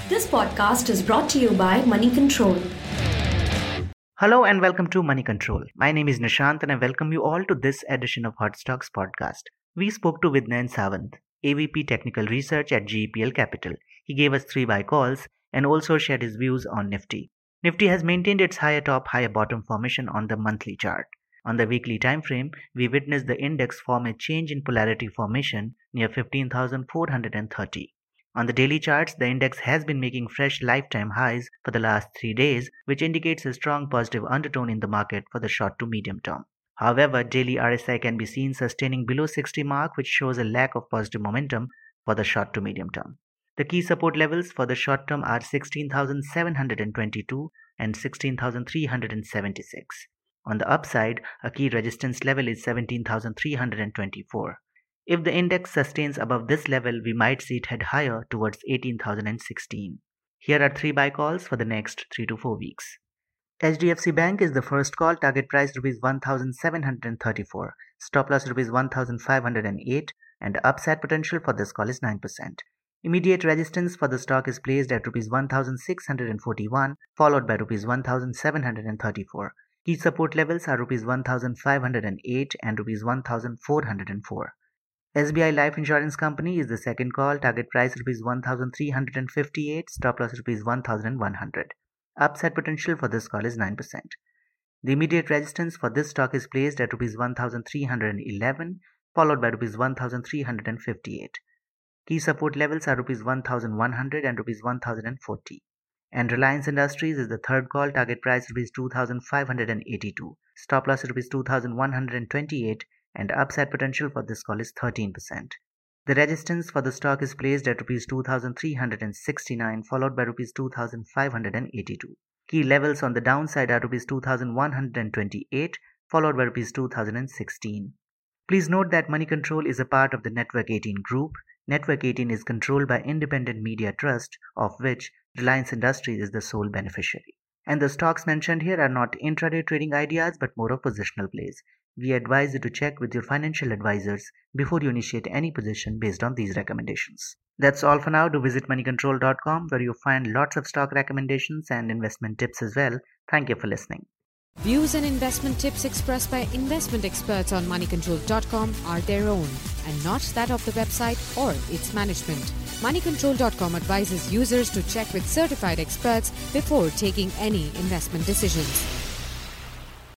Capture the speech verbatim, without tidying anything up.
This podcast is brought to you by Money Control. Hello and welcome to Money Control. My name is Nishant and I welcome you all to this edition of Hot Stocks podcast. We spoke to Vidnayan Sawant, A V P Technical Research at G E P L Capital. He gave us three buy calls and also shared his views on Nifty. Nifty has maintained its higher top, higher bottom formation on the monthly chart. On the weekly time frame, we witnessed the index form a change in polarity formation near fifteen thousand four hundred thirty. On the daily charts, the index has been making fresh lifetime highs for the last three days, which indicates a strong positive undertone in the market for the short to medium term. However, daily R S I can be seen sustaining below sixty mark, which shows a lack of positive momentum for the short to medium term. The key support levels for the short term are sixteen thousand seven hundred twenty-two and sixteen thousand three hundred seventy-six. On the upside, a key resistance level is seventeen thousand three hundred twenty-four. If the index sustains above this level, we might see it head higher towards eighteen thousand sixteen. Here are three buy calls for the next three to four weeks. H D F C Bank is the first call, target price rupees one thousand seven hundred thirty-four, stop loss rupees one thousand five hundred eight, and the upside potential for this call is nine percent. Immediate resistance for the stock is placed at rupees one thousand six hundred forty-one, followed by rupees one thousand seven hundred thirty-four. Key support levels are rupees one thousand five hundred eight and rupees one thousand four hundred four. S B I Life Insurance Company is the second call, target price rupees one thousand three hundred fifty-eight, stop loss rupees one thousand one hundred. Upside potential for this call is nine percent. The immediate resistance for this stock is placed at rupees one thousand three hundred eleven, followed by rupees one thousand three hundred fifty-eight. Key support levels are rupees one thousand one hundred and rupees one thousand forty. And Reliance Industries is the third call, target price rupees two thousand five hundred eighty-two, stop loss rupees two thousand one hundred twenty-eight, and upside potential for this call is thirteen percent. The resistance for the stock is placed at rupees two thousand three hundred sixty-nine, followed by rupees two thousand five hundred eighty-two. Key levels on the downside are rupees two thousand one hundred twenty-eight, followed by rupees two thousand sixteen. Please note that Money Control is a part of the Network eighteen group. Network eighteen is controlled by Independent Media Trust, of which Reliance Industries is the sole beneficiary. And the stocks mentioned here are not intraday trading ideas but more of positional plays. We advise you to check with your financial advisors before you initiate any position based on these recommendations. That's all for now. Do visit money control dot com where you'll find lots of stock recommendations and investment tips as well. Thank you for listening. Views and investment tips expressed by investment experts on money control dot com are their own and not that of the website or its management. money control dot com advises users to check with certified experts before taking any investment decisions.